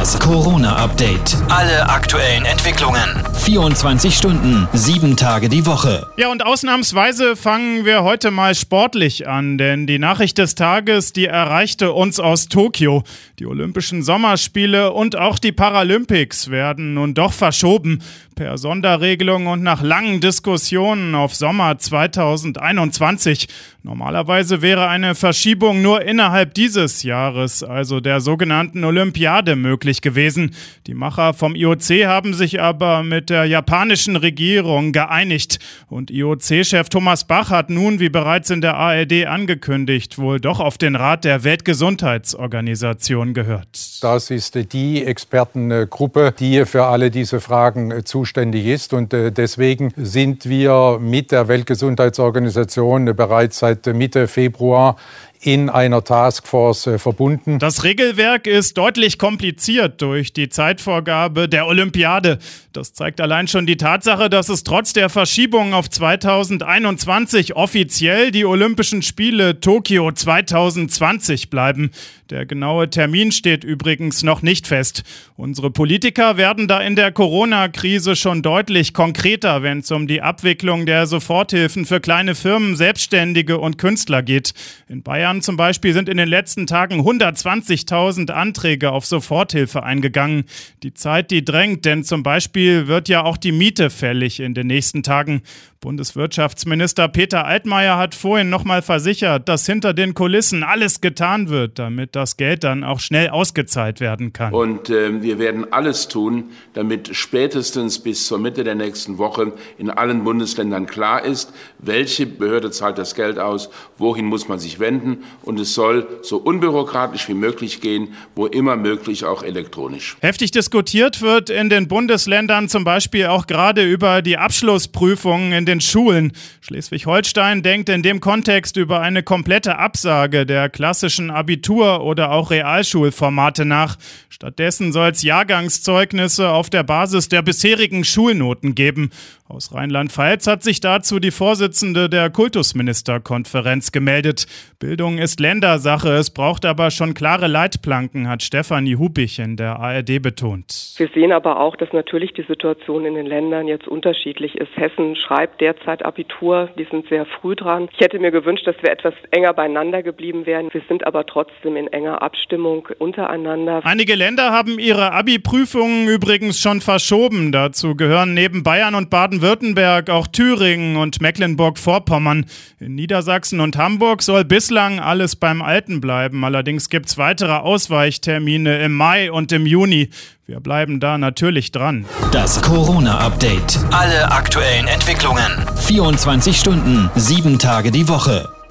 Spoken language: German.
Das Corona-Update. Alle aktuellen Entwicklungen. 24 Stunden, 7 Tage die Woche. Ja, und ausnahmsweise fangen wir heute mal sportlich an, denn die Nachricht des Tages, die erreichte uns aus Tokio. Die Olympischen Sommerspiele und auch die Paralympics werden nun doch verschoben. Per Sonderregelung und nach langen Diskussionen auf Sommer 2021. Normalerweise wäre eine Verschiebung nur innerhalb dieses Jahres, also der sogenannten Olympiade, möglich gewesen. Die Macher vom IOC haben sich aber mit der japanischen Regierung geeinigt. Und IOC-Chef Thomas Bach hat nun, wie bereits in der ARD angekündigt, wohl doch auf den Rat der Weltgesundheitsorganisation gehört. Das ist die Expertengruppe, die für alle diese Fragen zuständig ist. Und deswegen sind wir mit der Weltgesundheitsorganisation bereits seit Mitte Februar in einer Taskforce verbunden. Das Regelwerk ist deutlich kompliziert durch die Zeitvorgabe der Olympiade. Das zeigt allein schon die Tatsache, dass es trotz der Verschiebung auf 2021 offiziell die Olympischen Spiele Tokio 2020 bleiben. Der genaue Termin steht übrigens noch nicht fest. Unsere Politiker werden da in der Corona-Krise schon deutlich konkreter, wenn es um die Abwicklung der Soforthilfen für kleine Firmen, Selbstständige und Künstler geht. In Bayern zum Beispiel sind in den letzten Tagen 120.000 Anträge auf Soforthilfe eingegangen. Die Zeit, die drängt, denn zum Beispiel wird ja auch die Miete fällig in den nächsten Tagen. Bundeswirtschaftsminister Peter Altmaier hat vorhin nochmal versichert, dass hinter den Kulissen alles getan wird, damit das Geld dann auch schnell ausgezahlt werden kann. Und wir werden alles tun, damit spätestens bis zur Mitte der nächsten Woche in allen Bundesländern klar ist, welche Behörde zahlt das Geld aus, wohin muss man sich wenden. Und es soll so unbürokratisch wie möglich gehen, wo immer möglich auch elektronisch. Heftig diskutiert wird in den Bundesländern zum Beispiel auch gerade über die Abschlussprüfungen in den Schulen. Schleswig-Holstein denkt in dem Kontext über eine komplette Absage der klassischen Abitur- oder auch Realschulformate nach. Stattdessen soll es Jahrgangszeugnisse auf der Basis der bisherigen Schulnoten geben. Aus Rheinland-Pfalz hat sich dazu die Vorsitzende der Kultusministerkonferenz gemeldet. Bildung ist Ländersache, es braucht aber schon klare Leitplanken, hat Stefanie Hubich in der ARD betont. Wir sehen aber auch, dass natürlich die Situation in den Ländern jetzt unterschiedlich ist. Hessen schreibt derzeit Abitur, die sind sehr früh dran. Ich hätte mir gewünscht, dass wir etwas enger beieinander geblieben wären. Wir sind aber trotzdem in enger Abstimmung untereinander. Einige Länder haben ihre Abi-Prüfungen übrigens schon verschoben. Dazu gehören neben Bayern und Baden-Württemberg auch Thüringen und Mecklenburg-Vorpommern. In Niedersachsen und Hamburg soll bislang alles beim Alten bleiben. Allerdings gibt es weitere Ausweichtermine im Mai und im Juni. Wir bleiben da natürlich dran. Das Corona-Update. Alle aktuellen Entwicklungen. 24 Stunden, 7 Tage die Woche.